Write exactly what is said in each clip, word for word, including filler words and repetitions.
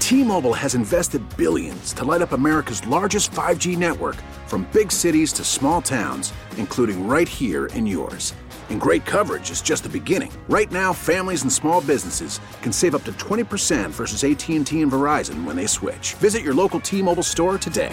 T-Mobile has invested billions to light up America's largest five G network, from big cities to small towns, including right here in yours. And great coverage is just the beginning. Right now, families and small businesses can save up to twenty percent versus A T and T and Verizon when they switch. Visit your local T-Mobile store today.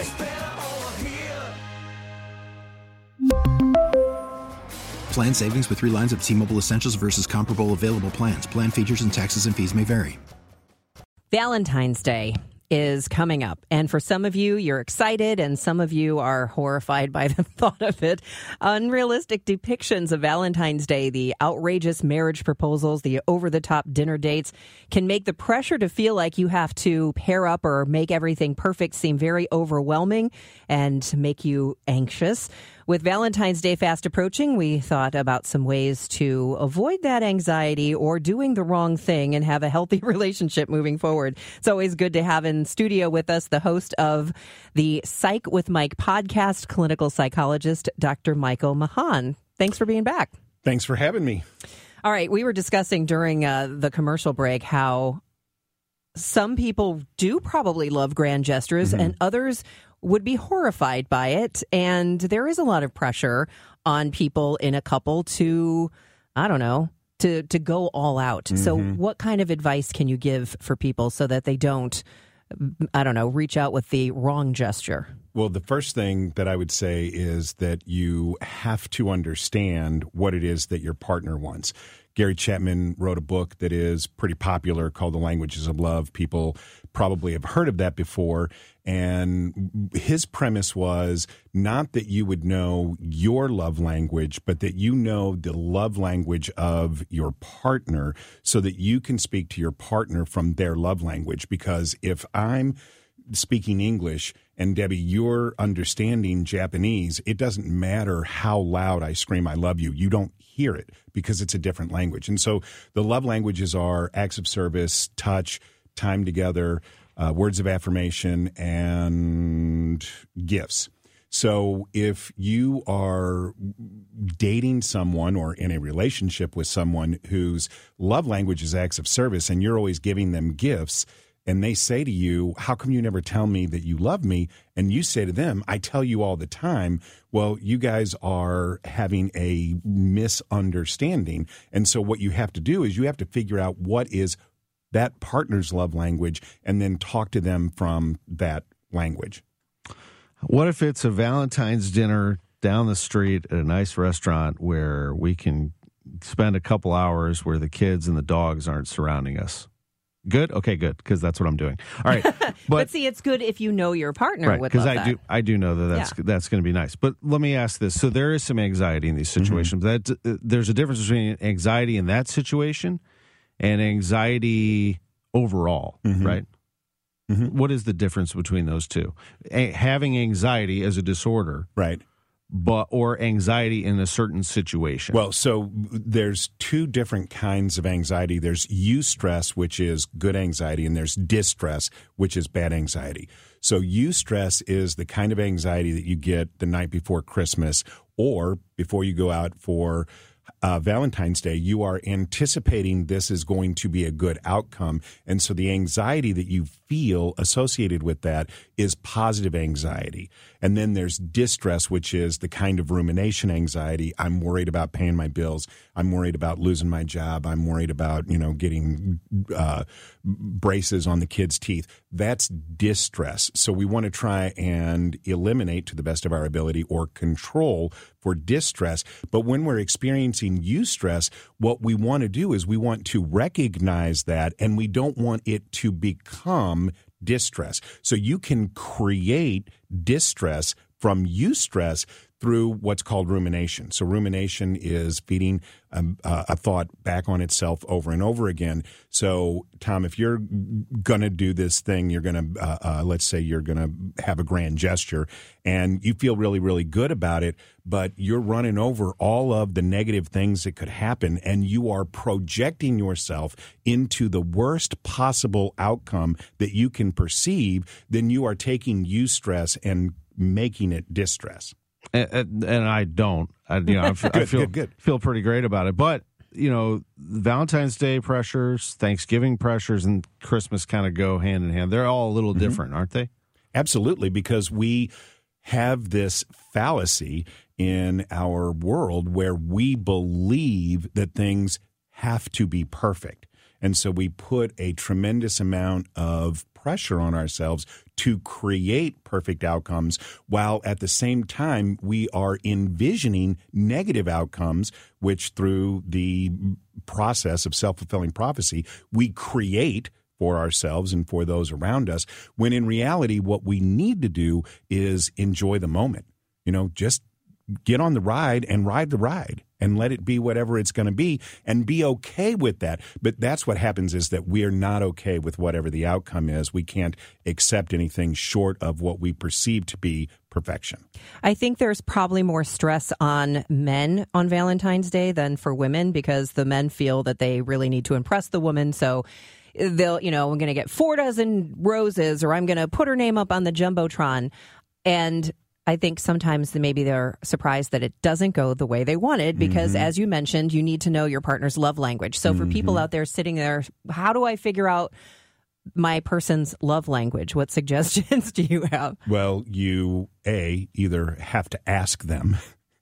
Plan savings with three lines of T-Mobile Essentials versus comparable available plans. Plan features and taxes and fees may vary. Valentine's Day is coming up, and for some of you, you're excited, and some of you are horrified by the thought of it. Unrealistic depictions of Valentine's Day, the outrageous marriage proposals, the over-the-top dinner dates can make the pressure to feel like you have to pair up or make everything perfect seem very overwhelming and make you anxious. With Valentine's Day fast approaching, we thought about some ways to avoid that anxiety or doing the wrong thing and have a healthy relationship moving forward. It's always good to have in studio with us the host of the Psych with Mike podcast, clinical psychologist, Doctor Michael Mahan. Thanks for being back. Thanks for having me. All right, we were discussing during uh, the commercial break how some people do probably love grand gestures mm-hmm. and others would be horrified by it. And there is a lot of pressure on people in a couple to, I don't know, to, to go all out. Mm-hmm. So what kind of advice can you give for people so that they don't, I don't know, reach out with the wrong gesture? Well, the first thing that I would say is that you have to understand what it is that your partner wants. Gary Chapman wrote a book that is pretty popular called The Languages of Love. People probably have heard of that before. And his premise was not that you would know your love language, but that you know the love language of your partner so that you can speak to your partner from their love language. Because if I'm speaking English and Debbie, you're understanding Japanese, it doesn't matter how loud I scream, I love you. You don't hear it because it's a different language. And so the love languages are acts of service, touch, time together, uh, words of affirmation, and gifts. So if you are dating someone or in a relationship with someone whose love language is acts of service and you're always giving them gifts, and they say to you, how come you never tell me that you love me? And you say to them, I tell you all the time. Well, you guys are having a misunderstanding. And so what you have to do is you have to figure out what is that partner's love language and then talk to them from that language. What if it's a Valentine's dinner down the street at a nice restaurant where we can spend a couple hours where the kids and the dogs aren't surrounding us? Good? Okay, good, because that's what I'm doing. All right. But, but see, it's good if you know your partner right, would love I that. do, I do know that that's, yeah. that's going to be nice. But let me ask this. So there is some anxiety in these situations. Mm-hmm. That uh, there's a difference between anxiety in that situation and anxiety overall, mm-hmm. right? Mm-hmm. What is the difference between those two? A- having anxiety as a disorder, right? But or anxiety in a certain situation. Well, so there's two different kinds of anxiety. There's eustress, which is good anxiety, and there's distress, which is bad anxiety. So eustress is the kind of anxiety that you get the night before Christmas or before you go out for Uh, Valentine's Day. You are anticipating this is going to be a good outcome. And so the anxiety that you feel associated with that is positive anxiety. And then there's distress, which is the kind of rumination anxiety. I'm worried about paying my bills. I'm worried about losing my job. I'm worried about, you know, getting uh, braces on the kids' teeth. That's distress. So we want to try and eliminate to the best of our ability or control for distress. But when we're experiencing eustress, what we want to do is we want to recognize that, and we don't want it to become distress. So you can create distress from eustress through what's called rumination. So rumination is feeding um, uh, a thought back on itself over and over again. So, Tom, if you're going to do this thing, you're going to, uh, uh, let's say you're going to have a grand gesture and you feel really, really good about it, but you're running over all of the negative things that could happen and you are projecting yourself into the worst possible outcome that you can perceive, then you are taking eustress and making it distress. And, and I don't. I, you know, I, good, I feel good, good. feel pretty great about it. But you know, Valentine's Day pressures, Thanksgiving pressures, and Christmas kind of go hand in hand. They're all a little mm-hmm. different, aren't they? Absolutely, because we have this fallacy in our world where we believe that things have to be perfect. And so we put a tremendous amount of pressure on ourselves to create perfect outcomes, while at the same time we are envisioning negative outcomes, which through the process of self-fulfilling prophecy, we create for ourselves and for those around us, when in reality what we need to do is enjoy the moment. You know, just get on the ride and ride the ride and let it be whatever it's going to be and be okay with that. But that's what happens, is that we are not okay with whatever the outcome is. We can't accept anything short of what we perceive to be perfection. I think there's probably more stress on men on Valentine's Day than for women, because the men feel that they really need to impress the woman. So they'll, you know, I'm going to get four dozen roses, or I'm going to put her name up on the Jumbotron. And I think sometimes maybe they're surprised that it doesn't go the way they wanted, because mm-hmm. as you mentioned, you need to know your partner's love language. So for mm-hmm. people out there sitting there, how do I figure out my person's love language? What suggestions do you have? Well, you, A, either have to ask them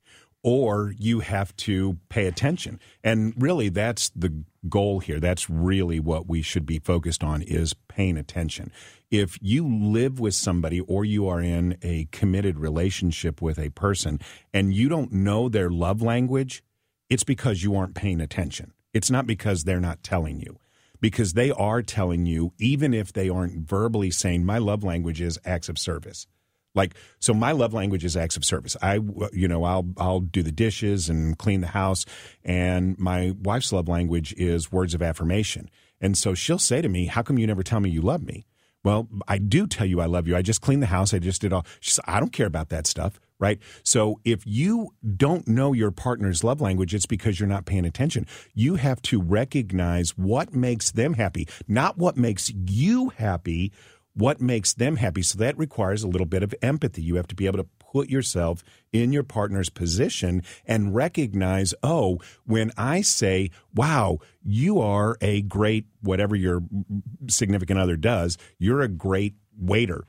or you have to pay attention. And really, that's the goal here. That's really what we should be focused on, is paying attention. If you live with somebody or you are in a committed relationship with a person and you don't know their love language, it's because you aren't paying attention. It's not because they're not telling you, because they are telling you, even if they aren't verbally saying, my love language is acts of service. Like, so my love language is acts of service. I, you know, I'll, I'll do the dishes and clean the house. And my wife's love language is words of affirmation. And so she'll say to me, how come you never tell me you love me? Well, I do tell you I love you. I just cleaned the house. I just did all. She said, I don't care about that stuff, right? So if you don't know your partner's love language, it's because you're not paying attention. You have to recognize what makes them happy, not what makes you happy, what makes them happy. So that requires a little bit of empathy. You have to be able to put yourself in your partner's position and recognize, oh, when I say, wow, you are a great, whatever your significant other does, you're a great waiter.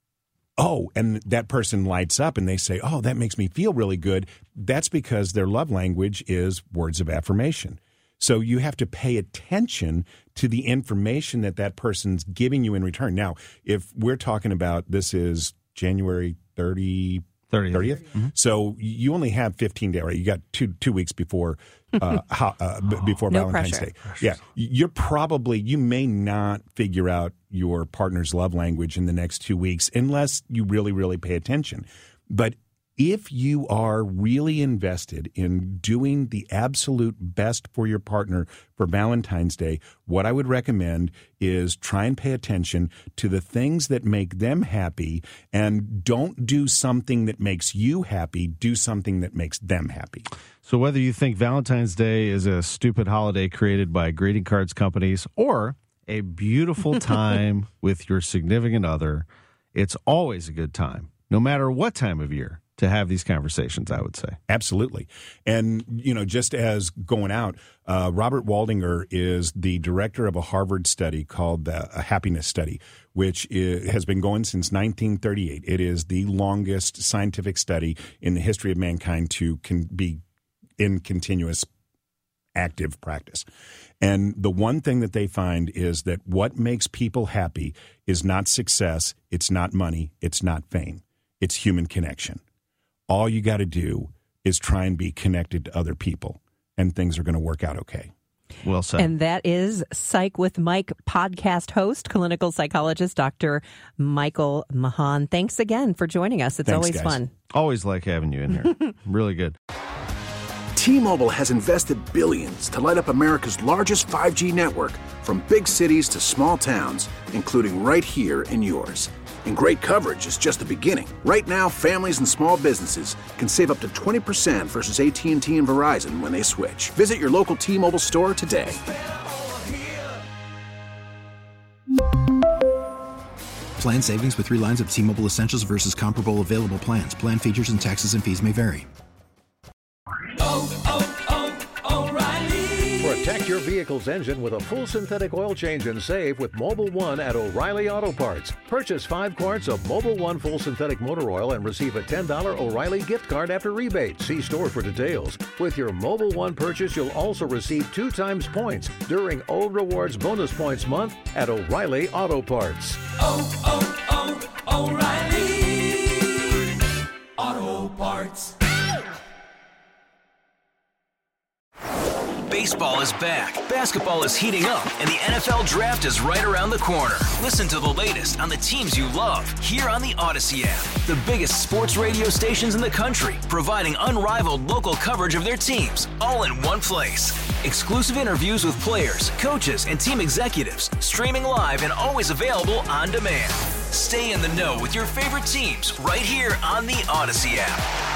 Oh, and that person lights up and they say, oh, that makes me feel really good. That's because their love language is words of affirmation. So you have to pay attention to the information that that person's giving you in return. Now, if we're talking about, this is January thirtieth, thirtieth. Mm-hmm. So you only have fifteen days, right? You got two two weeks before uh, ho- uh, b- before no Valentine's pressure. Day. Yeah, you're probably, you may not figure out your partner's love language in the next two weeks unless you really, really pay attention. But if you are really invested in doing the absolute best for your partner for Valentine's Day, what I would recommend is try and pay attention to the things that make them happy, and don't do something that makes you happy. Do something that makes them happy. So whether you think Valentine's Day is a stupid holiday created by greeting cards companies or a beautiful time with your significant other, it's always a good time, no matter what time of year, to have these conversations, I would say. Absolutely. And, you know, just as going out, uh, Robert Waldinger is the director of a Harvard study called the a Happiness Study, which is, has been going since nineteen thirty-eight. It is the longest scientific study in the history of mankind to can be in continuous active practice. And the one thing that they find is that what makes people happy is not success, it's not money, it's not fame, it's human connection. All you got to do is try and be connected to other people, and things are going to work out okay. Well said. And that is Psych with Mike podcast host, clinical psychologist, Doctor Michael Mahan. Thanks again for joining us. It's Thanks, always guys. fun. Always like having you in here. Really good. T-Mobile has invested billions to light up America's largest five G network, from big cities to small towns, including right here in yours. And great coverage is just the beginning. Right now, families and small businesses can save up to twenty percent versus A T and T and Verizon when they switch. Visit your local T-Mobile store today. Plan savings with three lines of T-Mobile Essentials versus comparable available plans. Plan features and taxes and fees may vary. Oh, oh, oh, O'Reilly your vehicle's engine with a full synthetic oil change and save with Mobil one at O'Reilly Auto Parts. Purchase five quarts of Mobil one full synthetic motor oil and receive a ten dollars O'Reilly gift card after rebate. See store for details. With your Mobil one purchase, you'll also receive two times points during O Rewards Bonus Points Month at O'Reilly Auto Parts. Oh, oh, oh, O'Reilly Auto Parts. Baseball is back, basketball is heating up, and the N F L Draft is right around the corner. Listen to the latest on the teams you love here on the Odyssey app. The biggest sports radio stations in the country, providing unrivaled local coverage of their teams, all in one place. Exclusive interviews with players, coaches, and team executives, streaming live and always available on demand. Stay in the know with your favorite teams right here on the Odyssey app.